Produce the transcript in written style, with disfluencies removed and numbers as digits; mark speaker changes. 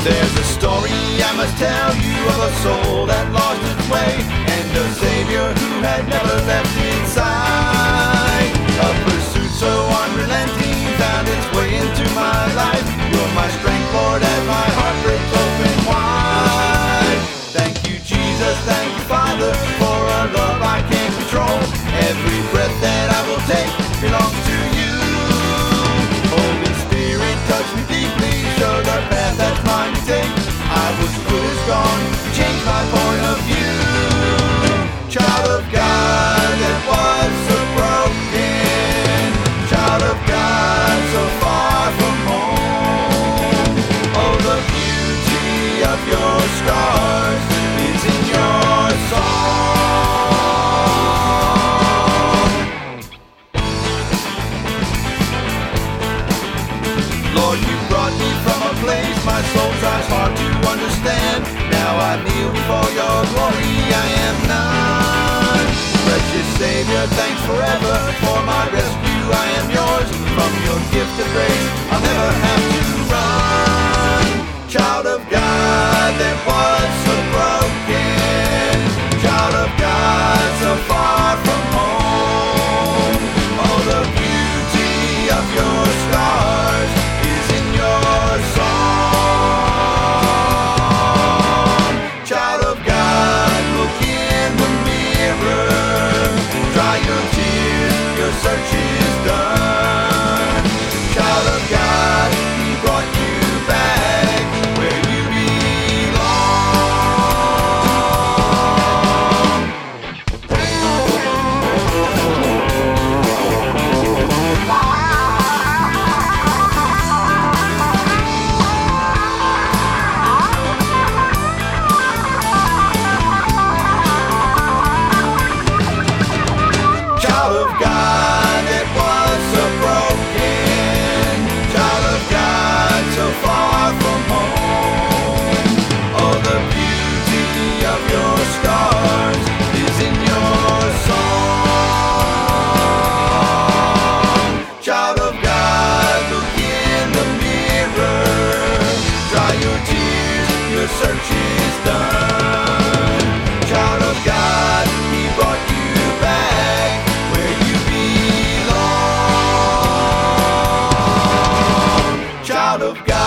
Speaker 1: There's a story I must tell you of a soul that lost its way, and a Savior who had never left its side. A pursuit so unrelenting found its way into my life. You're my strength, Lord, as my heart breaks open wide. Thank you, Jesus, thank you, Father, for a love I can't control. Every breath that I will take belongs to you. Holy Spirit, touch me deeply, show the path that's mine to take. I was good as gone, change my point of view. Child of God that was so broken, child of God so far from home. Oh, the beauty of your scars is in your song. Lord, you brought me from a place my soul tries hard to understand. Now I kneel before your glory, I am none. Precious Savior, thanks forever for my rescue. I am yours, from your gift of grace I'll never have to run. Child of God that was so broken, child of God so far from home. Oh, the beauty of your scars is in your song. Child of God, look in the mirror, dry your tears, your search is done. Child of God, He brought you back where you child of God that was so broken, child of God so far from home. Oh, the beauty of your scars is in your song. Child of God, look in the mirror, dry your tears, your search is done. Child of God, He brought you back where you belong. Child of God.